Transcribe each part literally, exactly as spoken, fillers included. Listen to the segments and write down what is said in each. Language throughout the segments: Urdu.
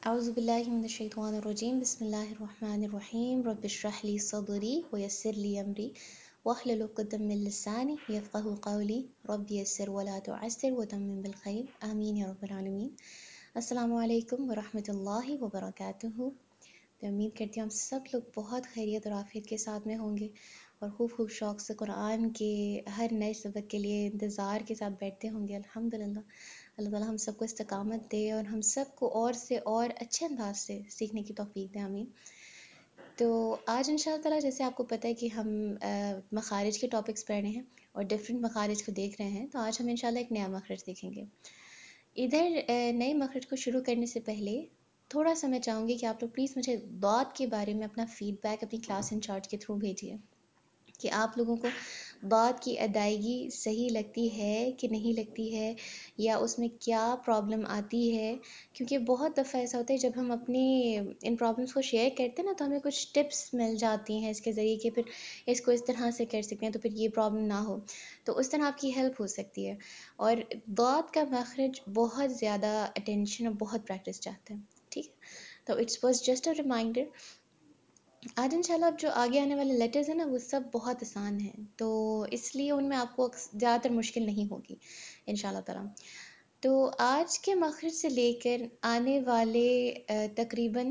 أعوذ بالله من الشيطان الرجيم بسم الله الرحمن الرحيم رب اشرح لي صدري ويسر لي أمري واحلل عقدة من لساني يفقهوا قولي رب يسر ولا تعسر وتمم بالخير آمين يا رب العالمين. السلام علیکم ورحمۃ اللہ وبرکاتہ. میں امید کرتی ہوں ہم سب لوگ بہت خیریت اور عافیت کے ساتھ میں ہوں گے اور خوب خوب شوق سے قرآن کے ہر نئے سبق کے لیے انتظار کے ساتھ بیٹھتے ہوں گے. الحمدللہ اللہ تعالیٰ ہم سب کو استقامت دے اور ہم سب کو اور سے اور اچھے انداز سے سیکھنے کی توفیق دے. آمین. تو آج ان شاء اللہ تعالیٰ جیسے آپ کو پتہ ہے کہ ہم مخارج کے ٹاپکس پڑھ رہے ہیں اور ڈفرینٹ مخارج کو دیکھ رہے ہیں، تو آج ہم ان شاء اللہ ایک نیا مخرج دیکھیں گے. ادھر نئے مخرج کو شروع کرنے سے پہلے تھوڑا سا میں چاہوں گی کہ آپ لوگ پلیز مجھے ضاد کے بارے میں اپنا فیڈ بیک اپنی کلاس انچارج کے تھرو بھیجیے کہ آپ لوگوں کو ضاد کی ادائیگی صحیح لگتی ہے کہ نہیں لگتی ہے، یا اس میں کیا پرابلم آتی ہے. کیونکہ بہت دفعہ ایسا ہوتا ہے جب ہم اپنی ان پرابلمس کو شیئر کرتے ہیں نا، تو ہمیں کچھ ٹپس مل جاتی ہیں اس کے ذریعے کہ پھر اس کو اس طرح سے کر سکتے ہیں تو پھر یہ پرابلم نہ ہو، تو اس طرح آپ کی ہیلپ ہو سکتی ہے. اور ضاد کا مخرج بہت زیادہ اٹینشن اور بہت پریکٹس چاہتا ہے. ٹھیک ہے، تو it's was just a reminder. آج انشاءاللہ اب جو آگے آنے والے لیٹرز ہیں نا وہ سب بہت آسان ہیں، تو اس لیے ان میں آپ کو زیادہ تر مشکل نہیں ہوگی انشاءاللہ تعالیٰ. تو آج کے مخرج سے لے کر آنے والے تقریباً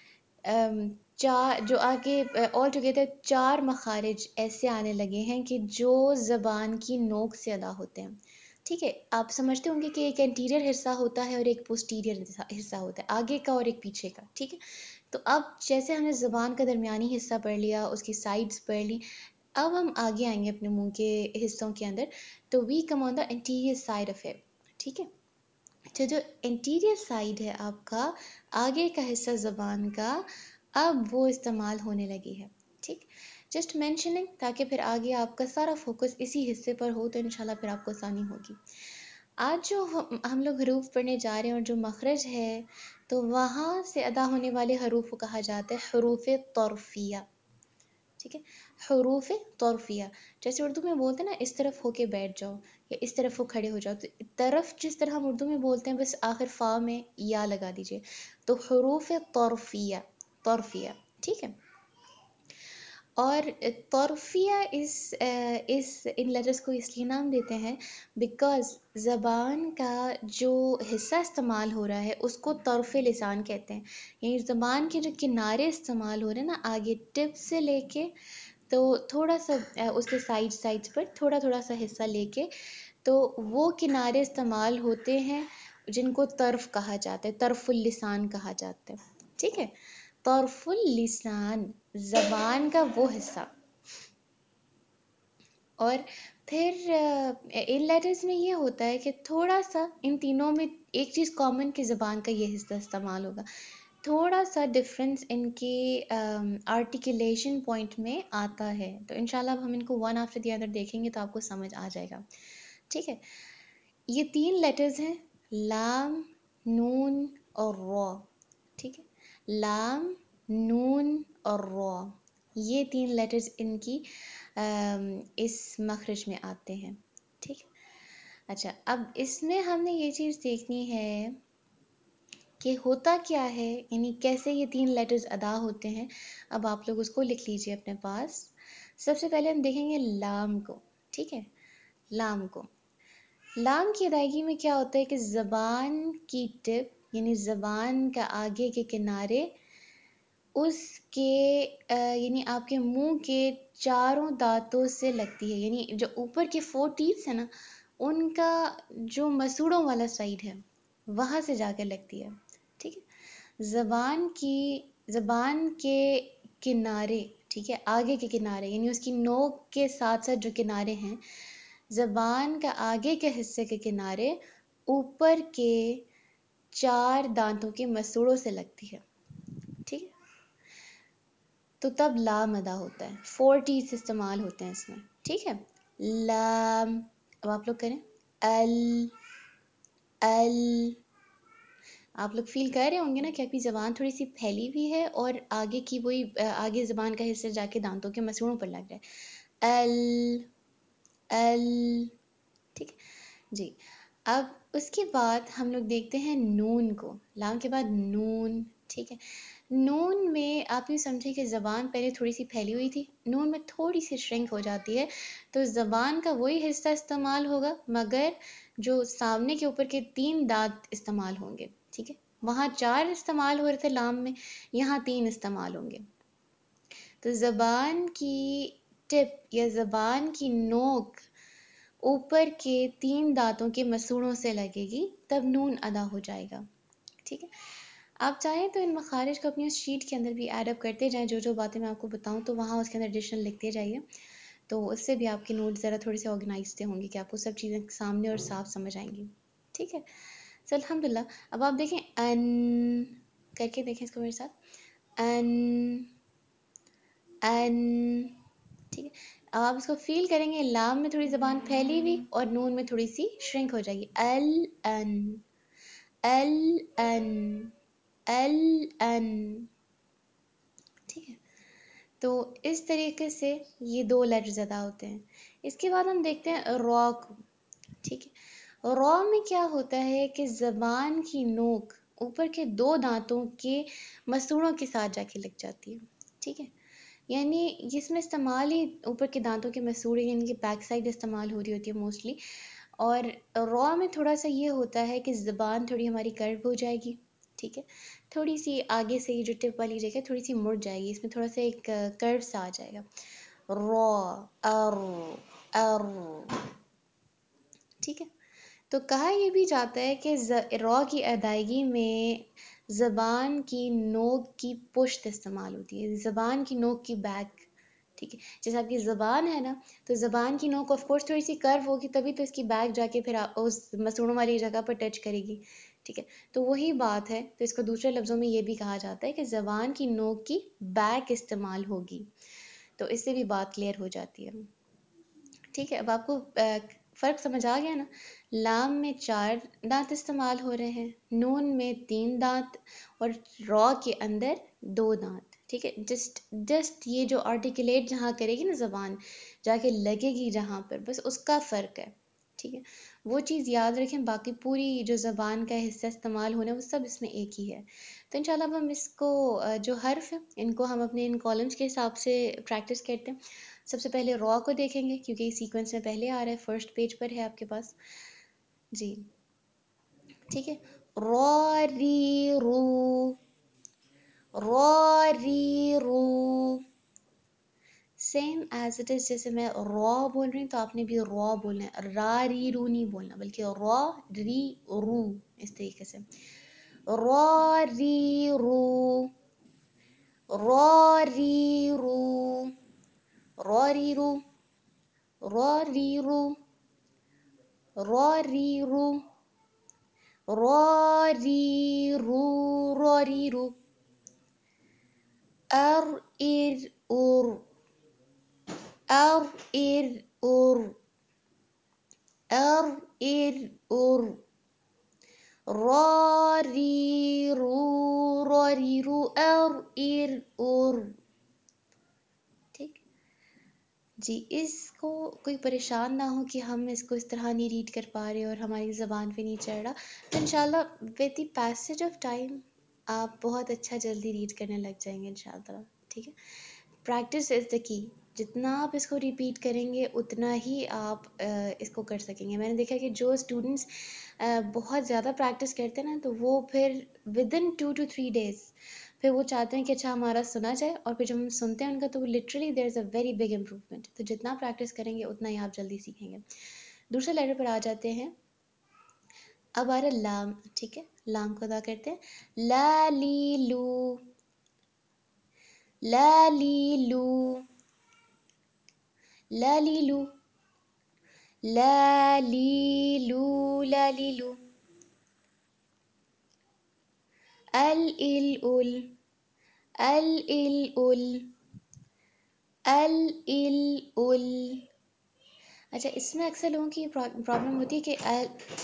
چار جو آگے آل ٹوگیدر چار مخارج ایسے آنے لگے ہیں کہ جو زبان کی نوک سے ادا ہوتے ہیں. ٹھیک ہے، آپ سمجھتے ہوں گے کہ ایک انٹیریئر حصہ ہوتا ہے اور ایک پوسٹیریئر حصہ ہوتا ہے، آگے کا اور ایک پیچھے کا. ٹھیک ہے، تو اب جیسے ہم نے زبان کا درمیانی حصہ پڑھ لیا، اس کی سائڈز پڑھ لی، اب ہم آگے آئیں گے اپنے منہ کے حصوں کے اندر. تو we come on the interior side of it. ٹھیک ہے، تو جو انٹیریئر سائڈ ہے آپ کا، آگے کا حصہ زبان کا، اب وہ استعمال ہونے لگی ہے. ٹھیک، جسٹ مینشننگ تاکہ پھر آگے آپ کا سارا فوکس اسی حصے پر ہو، تو انشاءاللہ پھر آپ کو آسانی ہوگی. آج جو ہم لوگ حروف پڑھنے جا رہے ہیں اور جو مخرج ہے، تو وہاں سے ادا ہونے والے حروف کو کہا جاتا ہے حروف طرفیہ. ٹھیک ہے، حروف طرفیہ. جیسے اردو میں بولتے ہیں نا اس طرف ہو کے بیٹھ جاؤ یا اس طرف ہو کھڑے ہو جاؤ، تو طرف جس طرح ہم اردو میں بولتے ہیں بس آخر فا میں یا لگا دیجئے. تو حروف طرفیہ طرفیہ. ٹھیک ہے، اور طرفیہ اس اس ان لیٹرز کو اس لیے نام دیتے ہیں بیکاز زبان کا جو حصہ استعمال ہو رہا ہے اس کو طرف لسان کہتے ہیں. یعنی زبان کے جو کنارے استعمال ہو رہے ہیں نا، آگے ٹپ سے لے کے تو تھوڑا سا اس کے سائڈ سائڈس پر تھوڑا تھوڑا سا حصہ لے کے، تو وہ کنارے استعمال ہوتے ہیں جن کو طرف کہا جاتا ہے، طرف اللسان کہا جاتا ہے. ٹھیک ہے، طرف اللسان زبان کا وہ حصہ. اور پھر ان لیٹرز میں یہ ہوتا ہے کہ تھوڑا سا ان تینوں میں ایک چیز کامن کی زبان کا یہ حصہ استعمال ہوگا، تھوڑا سا ڈفرینس ان کی آرٹیکولیشن پوائنٹ میں آتا ہے. تو انشاءاللہ اب ہم ان کو ون آفٹر دی ادر دیکھیں گے تو آپ کو سمجھ آ جائے گا. ٹھیک ہے، یہ تین لیٹرز ہیں، لام، نون اور را. ٹھیک ہے، لام، نون اور را، یہ تین لیٹرز ان کی اس مخرج میں آتے ہیں. ٹھیک، اچھا اب اس میں ہم نے یہ چیز دیکھنی ہے کہ ہوتا کیا ہے، یعنی کیسے یہ تین لیٹرز ادا ہوتے ہیں. اب آپ لوگ اس کو لکھ لیجئے اپنے پاس. سب سے پہلے ہم دیکھیں گے لام کو. ٹھیک ہے، لام کو لام کی ادائیگی میں کیا ہوتا ہے کہ زبان کی ٹپ یعنی زبان کا آگے کے کنارے اس کے یعنی آپ کے منہ کے چاروں دانتوں سے لگتی ہے. یعنی جو اوپر کے فور ٹیتھس ہیں نا، ان کا جو مسوڑوں والا سائڈ ہے وہاں سے جا کر لگتی ہے. ٹھیک ہے، زبان کی زبان کے کنارے، ٹھیک ہے، آگے کے کنارے یعنی اس کی نوک کے ساتھ ساتھ جو کنارے ہیں، زبان کا آگے کے حصے کے کنارے اوپر کے چار دانتوں کے مسوڑوں سے لگتی ہے. ٹھیک ہے، تو تب لام ادا ہوتا ہے. فور ٹیتھ استعمال ہوتے ہیں اس میں. ٹھیک ہے، لام. اب آپ لوگ کریں ال ال. آپ لوگ فیل کر رہے ہوں گے نا کہ اپنی زبان تھوڑی سی پھیلی ہوئی ہے اور آگے کی وہی آگے زبان کا حصہ جا کے دانتوں کے مسوڑوں پر لگ رہا ہے. ال ال. ٹھیک ہے جی. اب اس کے بعد ہم لوگ دیکھتے ہیں نون کو، لام کے بعد نون، ٹھیک ہے۔ نون میں آپ یہ سمجھیں کہ زبان پہلے تھوڑی سی پھیلی ہوئی تھی، نون میں تھوڑی سی شرنک ہو جاتی ہے، تو زبان کا وہی حصہ استعمال ہوگا مگر جو سامنے کے اوپر کے تین دانت استعمال ہوں گے، ٹھیک ہے۔ وہاں چار استعمال ہو رہے تھے لام میں، یہاں تین استعمال ہوں گے۔ تو زبان کی ٹپ یا زبان کی نوک اوپر کے تین دانتوں کے مسوڑوں سے لگے گی، تب نون ادا ہو جائے گا، ٹھیک ہے۔ آپ چاہیں تو ان مخارج کو اپنی اس شیٹ کے اندر بھی ایڈ اپ کرتے جائیں، جو جو باتیں میں آپ کو بتاؤں تو وہاں اس کے اندر ایڈیشنل لکھتے جائیے، تو اس سے بھی آپ کے نوٹ ذرا تھوڑے سے آرگنائزڈ ہوں گے کہ آپ کو سب چیزیں سامنے اور صاف سمجھ آئیں گی، ٹھیک ہے۔ تو الحمدللہ اب آپ دیکھیں ان کر کے دیکھیں اس کو میرے ساتھ، ان ان ٹھیک ہے۔ اب آپ اس کو فیل کریں گے، لام میں تھوڑی زبان پھیلی ہوئی اور نون میں تھوڑی سی شرنک ہو جائے گی، ال ان ال ان ال ان، ٹھیک ہے۔ تو اس طریقے سے یہ دو لیٹرز ادا ہوتے ہیں۔ اس کے بعد ہم دیکھتے ہیں را کو، ٹھیک ہے۔ را میں کیا ہوتا ہے کہ زبان کی نوک اوپر کے دو دانتوں کے مسوڑوں کے ساتھ جا کے لگ جاتی ہے، ٹھیک ہے۔ یعنی اس میں استعمال ہی اوپر کے دانتوں کے مسوڑے یعنی کہ بیک سائڈ استعمال ہو رہی ہوتی ہے موسٹلی، اور را میں تھوڑا سا یہ ہوتا ہے کہ زبان تھوڑی ہماری کرو ہو جائے گی، ٹھیک ہے، تھوڑی سی آگے سے یہ جو ٹپ والی جگہ تھوڑی سی مڑ جائے گی، اس میں تھوڑا سا ایک کرو سا آ جائے گا، را ار ار، ٹھیک ہے۔ تو کہا یہ بھی جاتا ہے کہ را کی ادائیگی میں زبان کی نوک کی پشت استعمال ہوتی ہے، زبان کی نوک کی بیک، ٹھیک ہے۔ جیسے آپ کی زبان ہے نا، تو زبان کی نوک آف کورس تھوڑی سی کرو ہوگی، تبھی تو اس کی بیک جا کے پھر اس مسوڑوں والی جگہ پر ٹچ کرے گی، ٹھیک ہے۔ تو وہی بات ہے، تو اس کو دوسرے لفظوں میں یہ بھی کہا جاتا ہے کہ زبان کی نوک کی بیک استعمال ہوگی، تو اس سے بھی بات کلیئر ہو جاتی ہے، ٹھیک ہے۔ اب آپ کو فرق سمجھ آ گیا نا، لام میں چار دانت استعمال ہو رہے ہیں، نون میں تین دانت، اور را کے اندر دو دانت، ٹھیک ہے۔ جسٹ جسٹ یہ جو آرٹیکولیٹ جہاں کرے گی نا زبان، جا کے لگے گی جہاں پر، بس اس کا فرق ہے، ٹھیک ہے۔ وہ چیز یاد رکھیں، باقی پوری جو زبان کا حصہ استعمال ہونا ہے وہ سب اس میں ایک ہی ہے۔ تو انشاءاللہ اب ہم اس کو جو حرف ہیں ان کو ہم اپنے ان کالمز کے حساب سے پریکٹس کرتے ہیں۔ سب سے پہلے را کو دیکھیں گے کیونکہ یہ سیکوینس میں پہلے آ رہا ہے، فرسٹ پیج پر ہے آپ کے پاس، جی ٹھیک ہے۔ را ری رو، را ری رو، سیم ایز اٹ از، جیسے میں را بول رہی ہوں تو آپ نے بھی را بولنا ہے، را ری رو نہیں بولنا بلکہ را ری رو، اس طریقے سے، را ری رو، را ری رو، را ری رو، را ری رو، را ری رو، را ری رو، را ری رو، ار ار اور، ار ار اور، ار ار اور، را ری رو، را ری رو، ار ار اور، ٹھیک جی۔ اس کو کوئی پریشان نہ ہو کہ ہم اس کو اس طرح نہیں ریڈ کر پا رہے اور ہماری زبان پہ نہیں چڑھ رہا، تو انشاءاللہ with the passage of time آپ بہت اچھا جلدی ریڈ کرنے لگ جائیں گے انشاءاللہ، ٹھیک ہے۔ پریکٹس از دا کی، جتنا آپ اس کو ریپیٹ کریں گے اتنا ہی آپ اس کو کر سکیں گے۔ میں نے دیکھا کہ جو اسٹوڈنٹس بہت زیادہ پریکٹس کرتے ہیں نا، تو وہ پھر within two to three days پھر وہ چاہتے ہیں کہ اچھا ہمارا سنا جائے، اور پھر جب ہم سنتے ہیں ان کا تو literally there is a very big improvement, تو جتنا پریکٹس کریں گے اتنا ہی آپ جلدی سیکھیں گے۔ دوسرے لیٹر پر آ جاتے ہیں، اب آ رہا لام، ٹھیک ہے۔ لام کو ادا کرتے ہیں، لا لی لو، لا لی لو، لا لی لو، لا لی لو، لا لی لو، ال ال ال، ال ال ال، ال ال ال۔ اچھا اس میں اکثر لوگوں کی پرابلم ہوتی ہے کہ ال،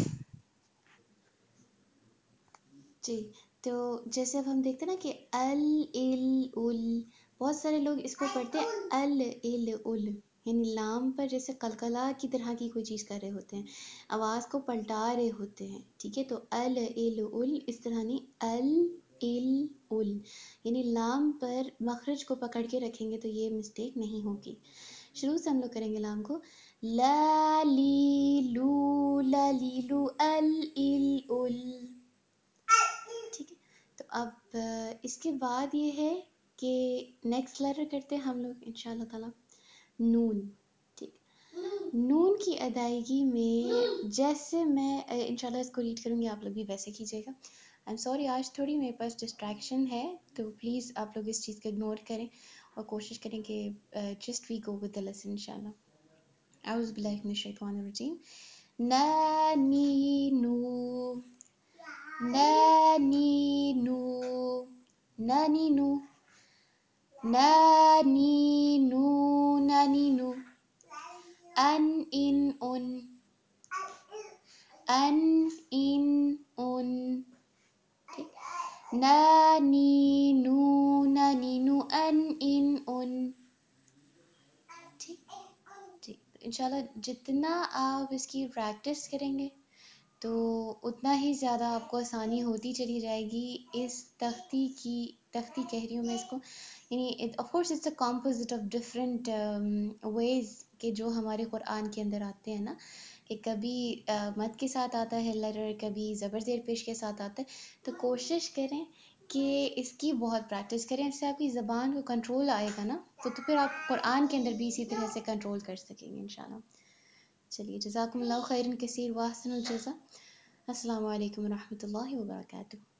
جی تو جیسے اب ہم دیکھتے ہیں نا کہ ال ال ال، بہت سارے لوگ اس کو پڑھتے ہیں ال ال ال، یعنی لام پر جیسے قلقلہ کی طرح کی کوئی چیز کر رہے ہوتے ہیں، آواز کو پلٹا رہے ہوتے ہیں، ٹھیک ہے؟ تو ال ال ال اس طرح نہیں، ال ال ال، یعنی لام پر مخرج کو پکڑ کے رکھیں گے تو یہ مسٹیک نہیں ہوگی۔ شروع سے ہم لوگ کریں گے لام کو، لا لی لو لا لی لو ال ال ال، ٹھیک ہے؟ تو اب اس کے بعد یہ ہے کہ نیکسٹ لیٹر کرتے ہیں ہم لوگ انشاءاللہ تعالی نون، ٹھیک؟ نون کی ادائیگی میں جیسے میں انشاءاللہ اس کو ریڈ کروں گی آپ لوگ بھی ویسے کیجیے گا۔ آئی ایم سوری آج تھوڑی میرے پاس ڈسٹریکشن ہے، تو پلیز آپ لوگ اس چیز کو اگنور کریں اور کوشش کریں کہ just we go with the lesson انشاءاللہ۔ اعوذ باللہ من الشیطان الرجیم، نا نی نو نا نی نو نا نی نو نا نی نو نا نی نو، ان ان ان ان ان ان، ٹھیک؟ نا نی نو نا نی نو ان ان ان، ٹھیک؟ ٹھیک، انشاءاللہ جتنا آپ اس کی پریکٹس کریں گے تو اتنا ہی زیادہ آپ کو آسانی ہوتی چلی جائے گی اس تختی کی، تختی کہہ رہی ہوں میں اس کو، یعنی of course it's a composite of different ways کہ جو ہمارے قرآن کے اندر آتے ہیں نا، کہ کبھی مد کے ساتھ آتا ہے لیٹر، کبھی زبر زیر پیش کے ساتھ آتا ہے، تو کوشش کریں کہ اس کی بہت پریکٹس کریں، اس سے آپ کی زبان کو کنٹرول آئے گا نا، تو تو پھر آپ قرآن کے اندر بھی اسی طرح سے کنٹرول کر سکیں گے انشاءاللہ۔ چلیے جزاکم اللہ خیرن کثیر واحسن الجزا، السلام علیکم ورحمۃ اللہ وبرکاتہ۔